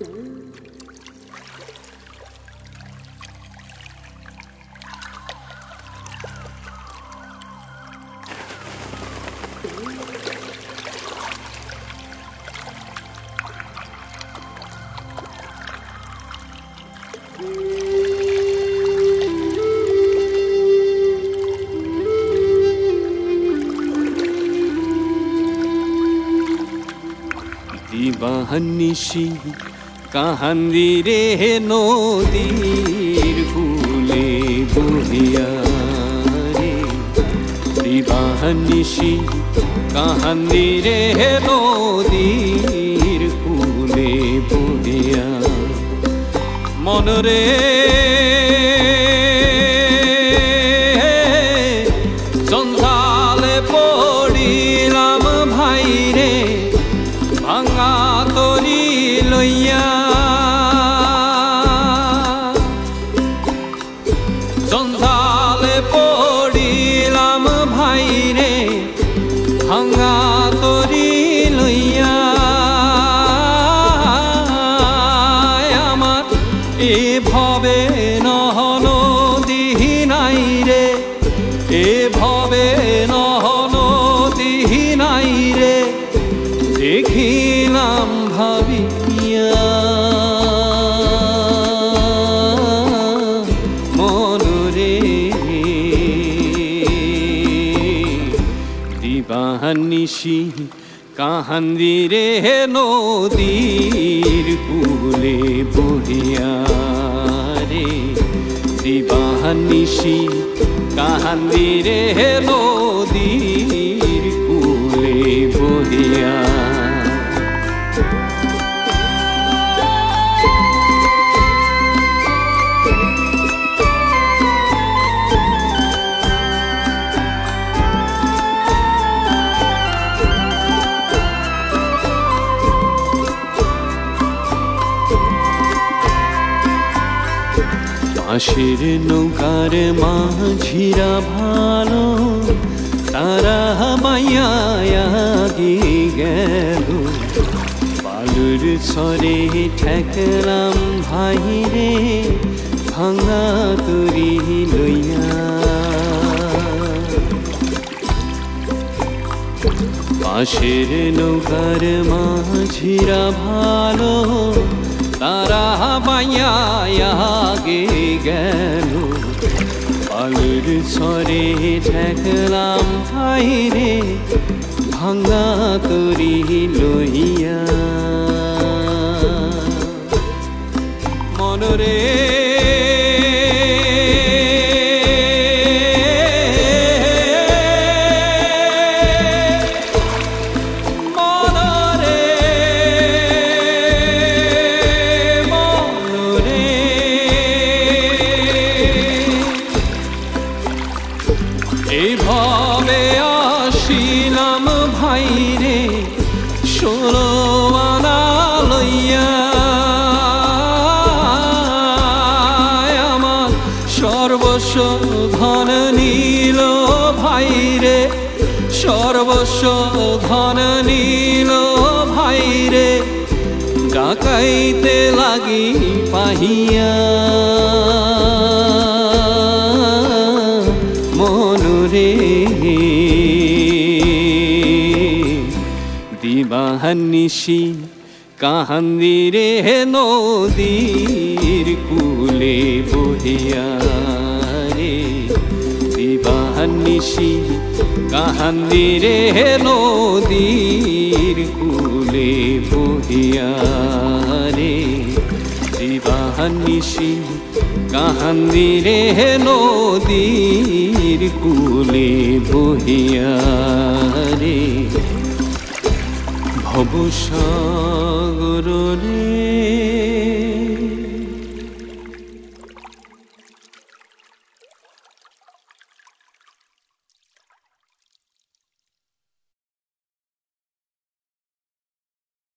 দিবানিশি কাহান্দিরে নদীর কূলে বহিয়া রে, দিবানিশি কাহান্দিরে নদীর কূলে বহিয়া মনরে সন্ধালে পড়িলাম ভাই রে, ভাঙা তরি লইয়া সন্ধালে পড়িলাম ভাই রে, ভাঙা তরি লইয়া আমার এ ভবে নহন দিহি নাই রে, এ ভবে নহন দিহি নাই রে, দেখিলাম ভাবিয়া মনরে দিবানিশি কাহান্দিরে নদীর কূলে বহিয়া রে, দিবানিশি কাহান্দিরে নদীর কূলে বহিয়া বাঁশের নৌকার মাঝিরা ভালো, তারা মাইয়া গেল, বালুর ছরে ঠেকলাম ভাই রে, ভাঙা তরি লইয়া বাঁশের নৌকার মাঝিরা ভালো, তারা মাইয়া গেল, বালুর ছরে ঠেকলাম ভাই রে, ভাঙা তরি লইয়া মনরে এইভাবে আসিলাম ভাই রে, 16 আনা লইয়া আমার সর্বস্ব ধন নীল ভাই রে, সর্বস্ব ধন নীল ভাই রে, ডাকাইতে লাগি পাহিয়া মনরে দিবানিশি কাহান্দিরে নদীর কূলে বহিয়া রে, দিবানিশি কাহান্দিরে নদীর কূলে বহিয়া রে, দিবানিশি কাহান্দিরে নদীর কূলে বহিয়া রে, ভবসাগর রে।